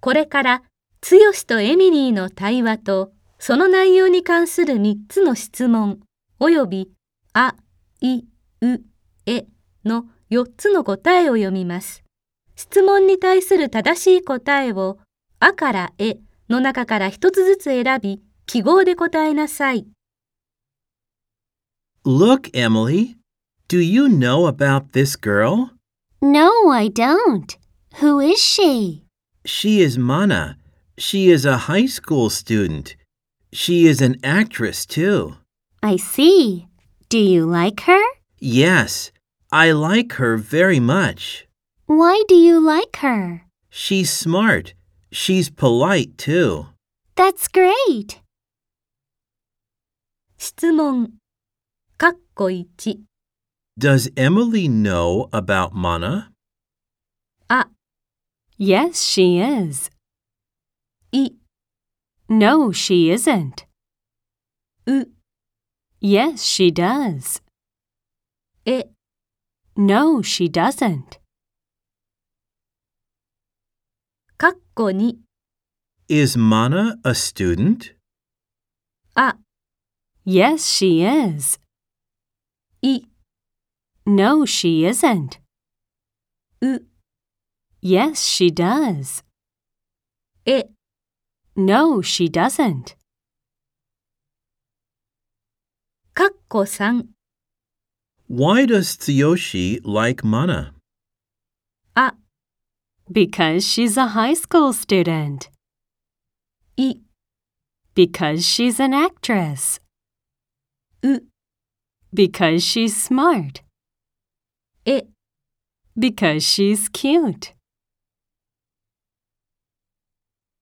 これから、つよしとエミリーの対話と、その内容に関する3つの質問、および、あ、い、う、えの4つの答えを読みます。質問に対する正しい答えを、あからえの中から1つずつ選び、記号で答えなさい。 Look, Emily, do you know about this girl? No, I don't. Who is she? She is Mana. She is a high school student. She is an actress, too. I see. Do you like her? Yes, I like her very much. Why do you like her? She's smart. She's polite, too. That's great. 質問（1） Does Emily know about Mana? あ、 Yes, she is. い、 No, she isn't. う、 Yes, she does. え、 No, she doesn't. 2 Is Mana a student? あ、 Yes, she is. い、 No, she isn't. う、 Yes, she does. え、 No, she doesn't. 3 Why does Tsuyoshi like Mana? あ、 Because she's a high school student. い、 Because she's an actress. う、 Because she's smart. え、 Because she's cute.